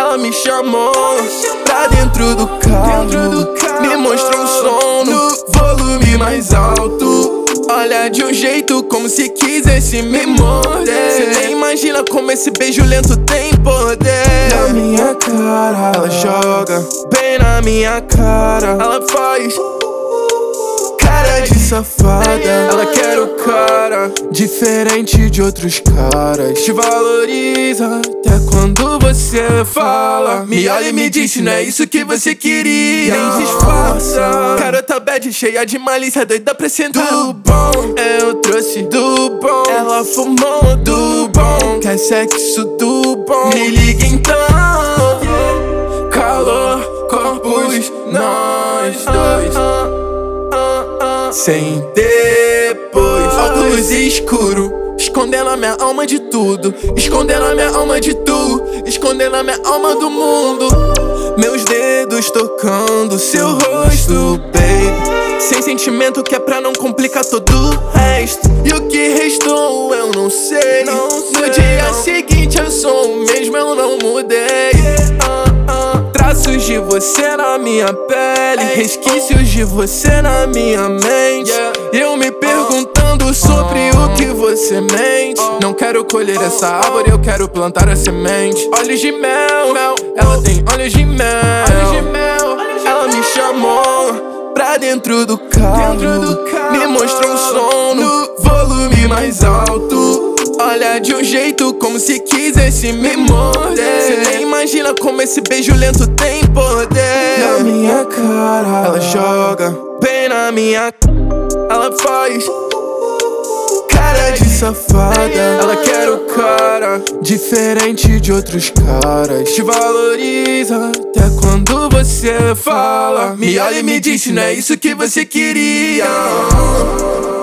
Ela me chamou pra dentro do carro, me mostrou o som no volume mais alto. Olha de um jeito como se quisesse me morder. Cê nem imagina como esse beijo lento tem poder. Na minha cara, ela joga bem na minha cara. Ela faz cara de safada. Ela quer o cara diferente de outros caras. Te valoriza até quando você fala. Me olha e me diz se não é isso que você queria. Nem disfarça. Garota bad cheia de malícia, doida pra sentar. Do bom, eu trouxe do bom. Ela fumou do bom. Quer sexo do bom. Me liga então. Calor, corpos, nós dois. Sem depois. Óculos escuro, escondendo a minha alma de tudo. Escondendo a minha alma de tu. Escondendo a minha alma do mundo. Meus dedos tocando seu rosto, baby. Sem sentimento que é pra não complicar todo o resto. E o que restou eu não sei. No dia seguinte eu sou o mesmo, eu não mudei. Traços de você na minha pele, resquícios de você na minha mente. Eu me perguntando sobre o que você mente. Não quero colher essa árvore, eu quero plantar a semente. Olhos de mel, ela tem olhos de mel. Ela me chamou pra dentro do carro, me mostrou o som no volume mais alto. Olha de um jeito como se quisesse me morder. Cê nem imagina como esse beijo lento tem poder. Na minha cara, ela joga bem na minha. Ela faz cara de safada. Ela quer o cara diferente de outros caras. Te valoriza até quando você fala. Me olha e me diz se não é isso que você queria.